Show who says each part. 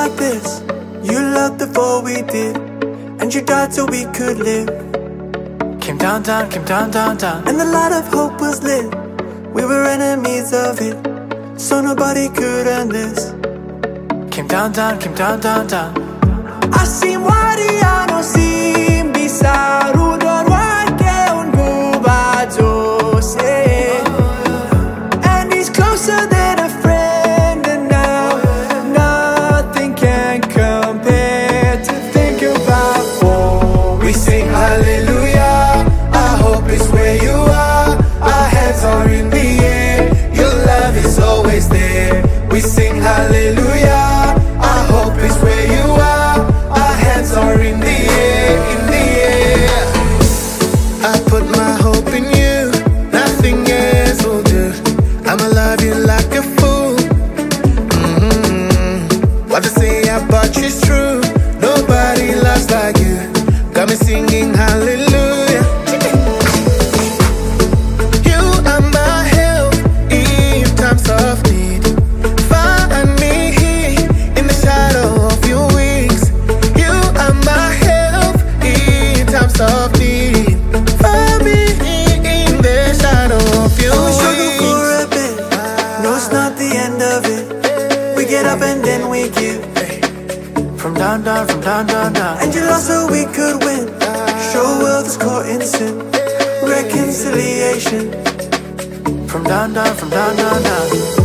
Speaker 1: like this. You loved before we did, and you died so we could live. Came down, down, came down, down, down, and the light of hope was lit. We were enemies of it, so nobody could end this. Came down, down, came down, down, down. Assim wariano sim bisaru don wake unguba jose. And he's closer than a friend, and now nothing can compare to think about. Oh, we sing hallelujah. Our hope is where you are. Our hands are in the air. Your love is always there. We sing hallelujah. Our hope is where you are. Our hands are in the air, in the air.
Speaker 2: I put my hope in you. Nothing else will do. I'ma love you like a fool. What they say about you's true. Nobody loves like you. Got me singing hallelujah. You are my help in times of need. Find me here in the shadow of your wings. You are my help in times of need. Find me in the shadow of your
Speaker 1: We struggle
Speaker 2: wings.
Speaker 1: for a bit, no, it's not the end of it. We get up and then we give. From down, down, from down, down, down. And you lost so we could win. Show world is caught in sin. Reconciliation. From down, down, from down, down, down.